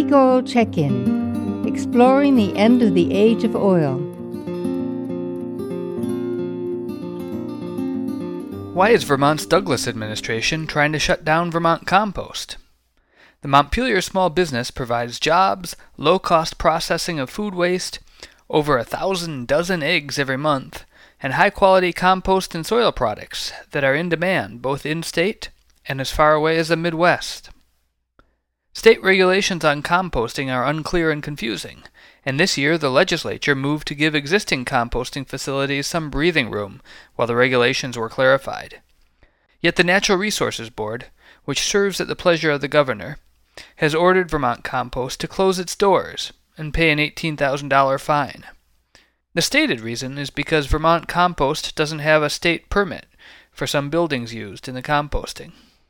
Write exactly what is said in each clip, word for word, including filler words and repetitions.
Peak Oil Check-In, exploring the end of the age of oil. Why is Vermont's Douglas administration trying to shut down Vermont Compost? The Montpelier small business provides jobs, low-cost processing of food waste, over a thousand dozen eggs every month, and high-quality compost and soil products that are in demand both in-state and as far away as the Midwest. State regulations on composting are unclear and confusing, and this year the legislature moved to give existing composting facilities some breathing room while the regulations were clarified. Yet the Natural Resources Board, which serves at the pleasure of the governor, has ordered Vermont Compost to close its doors and pay an eighteen thousand dollars fine. The stated reason is because Vermont Compost doesn't have a state permit for some buildings used in the composting.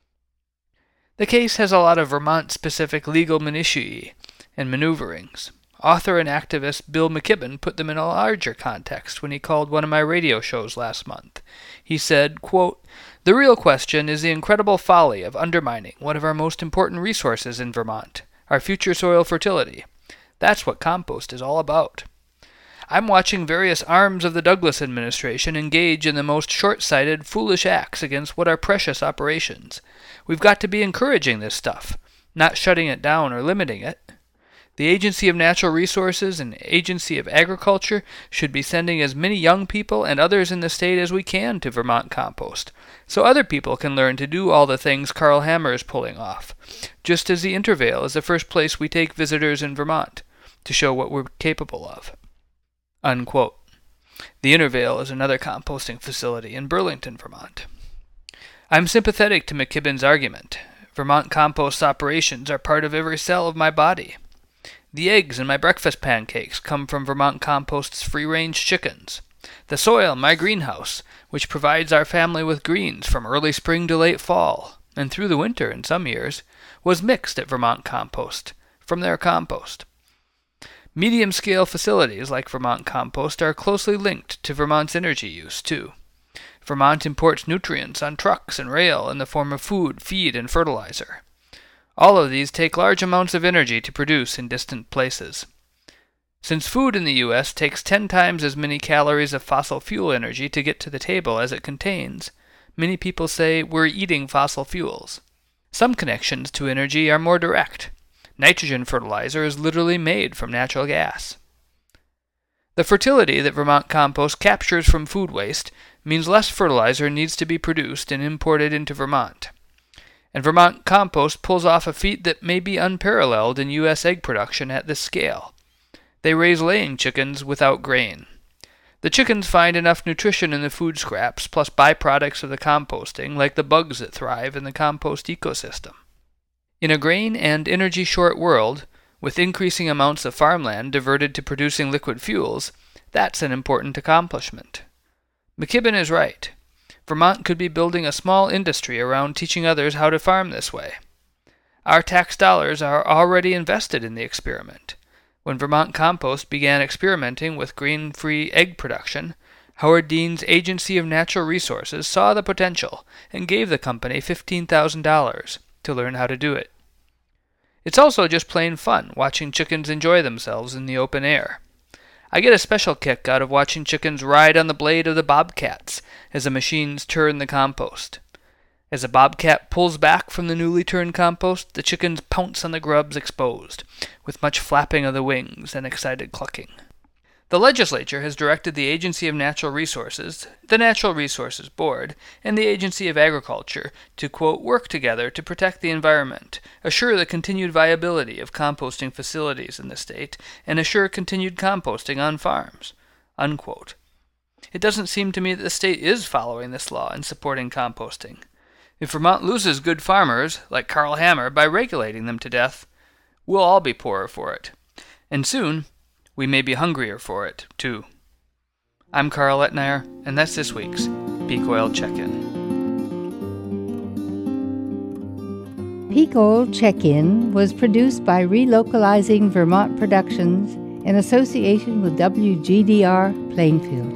The case has a lot of Vermont-specific legal minutiae and maneuverings. Author and activist Bill McKibben put them in a larger context when he called one of my radio shows last month. He said, quote, "The real question is the incredible folly of undermining one of our most important resources in Vermont, our future soil fertility. That's what compost is all about. I'm watching various arms of the Douglas administration engage in the most short-sighted, foolish acts against what are precious operations. We've got to be encouraging this stuff, not shutting it down or limiting it. The Agency of Natural Resources and Agency of Agriculture should be sending as many young people and others in the state as we can to Vermont Compost, so other people can learn to do all the things Carl Hammer is pulling off, just as the Intervale is the first place we take visitors in Vermont, to show what we're capable of." Unquote. The Intervale is another composting facility in Burlington, Vermont. I'm sympathetic to McKibben's argument. Vermont Compost's operations are part of every cell of my body. The eggs in my breakfast pancakes come from Vermont Compost's free-range chickens. The soil in my greenhouse, which provides our family with greens from early spring to late fall, and through the winter in some years, was mixed at Vermont Compost, from their compost. Medium-scale facilities like Vermont Compost are closely linked to Vermont's energy use, too. Vermont imports nutrients on trucks and rail in the form of food, feed, and fertilizer. All of these take large amounts of energy to produce in distant places. Since food in the U S takes ten times as many calories of fossil fuel energy to get to the table as it contains, many people say we're eating fossil fuels. Some connections to energy are more direct. Nitrogen fertilizer is literally made from natural gas. The fertility that Vermont Compost captures from food waste means less fertilizer needs to be produced and imported into Vermont. And Vermont Compost pulls off a feat that may be unparalleled in U S egg production at this scale. They raise laying chickens without grain. The chickens find enough nutrition in the food scraps plus byproducts of the composting, like the bugs that thrive in the compost ecosystem. In a grain and energy-short world, with increasing amounts of farmland diverted to producing liquid fuels, that's an important accomplishment. McKibben is right. Vermont could be building a small industry around teaching others how to farm this way. Our tax dollars are already invested in the experiment. When Vermont Compost began experimenting with grain-free egg production, Howard Dean's Agency of Natural Resources saw the potential and gave the company fifteen thousand dollars to learn how to do it. It's also just plain fun watching chickens enjoy themselves in the open air. I get a special kick out of watching chickens ride on the blade of the bobcats as the machines turn the compost. As a bobcat pulls back from the newly turned compost, the chickens pounce on the grubs exposed, with much flapping of the wings and excited clucking. The legislature has directed the Agency of Natural Resources, the Natural Resources Board, and the Agency of Agriculture to, quote, work together to protect the environment, assure the continued viability of composting facilities in the state, and assure continued composting on farms, unquote. It doesn't seem to me that the state is following this law and supporting composting. If Vermont loses good farmers, like Carl Hammer, by regulating them to death, we'll all be poorer for it. And soon, we may be hungrier for it, too. I'm Carl Etnayer, and that's this week's Peak Oil Check-In. Peak Oil Check-In was produced by Relocalizing Vermont Productions in association with W G D R Plainfield.